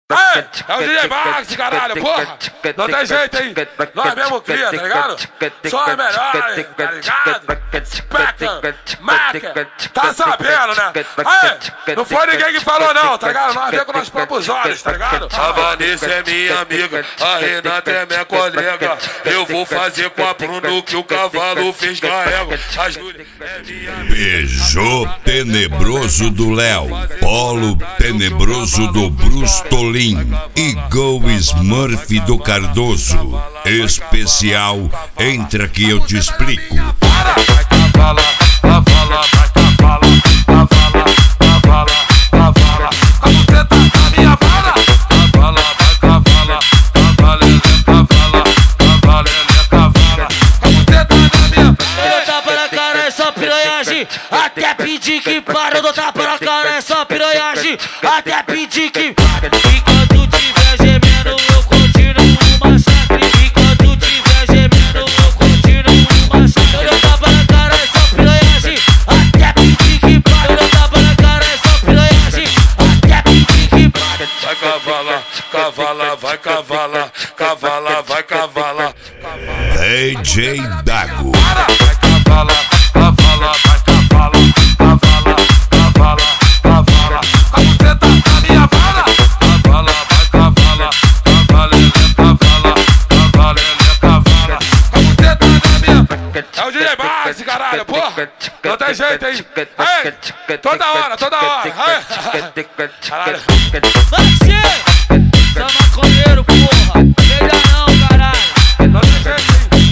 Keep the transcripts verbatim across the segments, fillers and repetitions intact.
Ei, é o D J Max, caralho, porra! Não tem jeito, hein? Nós mesmo cria, tá ligado? Só é melhor, tá ligado? Speca, Maca, tá sabendo, né? Aí, não foi ninguém que falou não, tá ligado? Nós vemos com nossos próprios olhos, tá ligado? A Vanessa é minha amiga, a Renata é minha colega. Eu vou fazer com a Bruno que o cavalo fez carrega. A Júlia é minha amiga. Beijou tenebroso do Léo, Polo tenebroso do Brustolin e Go Smurf do Cardoso. Especial, entra que eu te explico. Vai cavala, cavala, vai cavala, cavala, cavala, cavala. A buceta na minha vara. Cavala, vai cavala, cavalele, cavala, cavalele, cavala. A buceta na minha vara. Eu tapa na cara, é só piranhagem. Até pedir que para, eu dou tapa na cara, é só piranhagem. Até pedir que para. Enquanto tiver gemendo, eu continuo o massacre. Enquanto tiver gemendo, eu continuo o massacre. Eu dou tapa na cara, é só piranhagem. Até pedir que para. Eu dou tapa na cara, é só piranhagem. Até pedir que para. Vai cavala, cavala, vai cavala, cavala, vai cavala. D J Dago. Vai cavala, cavala, vai cavala, cavala, cavala, cavala. A buceta na minha vara. Cavala, vai cavala, cavalele, cavala, cavalele, cavala. A buceta na minha. É o D J Max, caralho, porra! Não tem jeito, hein? Ei, toda hora, toda hora! Ei. Caralho! Vai ser! Você é maconheiro, porra! Melhor não, caralho! Não tem jeito, hein?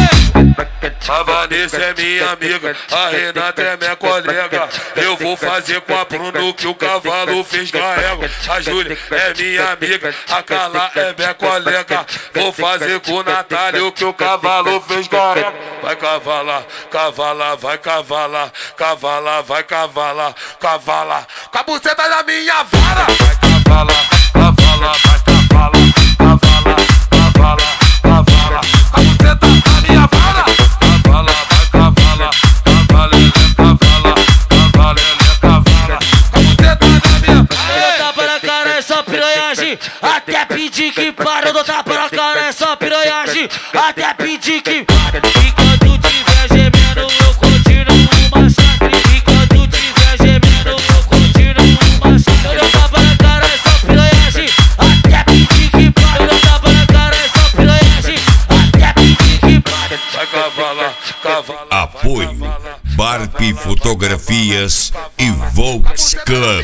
Aê! A Vanessa é minha amiga, a Renata é minha colega. Eu vou fazer com a Bruno que o cavalo fez carrega. A Júlia é minha amiga, a Carla é minha colega. Vou fazer com o Natália o que o cavalo fez carrega. Vai cavala, cavala, vai cavala, cavala, vai cavala, cavala. Com a buceta na minha vara. Vai cavala, cavala, vai cavala, cavala, cavala, cavala. Com a buceta na minha vara. Cavala, vai cavala, cavalele, cavala, cavalele, cavala. Com a buceta na minha Eu dou tapa na cara, é só piranhagem. Até pedir que para, eu dou tapa na cara, é só piranhagem. Até pedir que para. Enquanto tiver gemendo, eu continuo o massacre. Enquanto tiver gemendo, eu continuo o massacre. Eu dou tapa na cara, é só piranhagem. Até pedir que para. Eu dou tapa na cara, é só piranhagem. Até pedir que para. vai cavala, cavala. Apoio Barp Fotografias e Volks Club.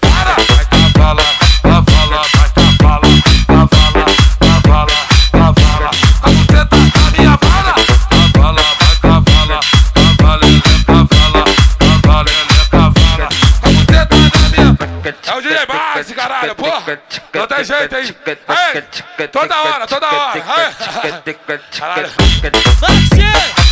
Vai cavala, cavala, vai cavala, cavala, cavala, cavala. A buceta na minha vara. Cavala, vai cavala, cavalele, cavala, cavalele, cavala. A buceta na minha. É o D J Max, caralho, porra! Não tem jeito, hein? Ei, toda hora, toda hora! Ei. Caralho! Vai ser!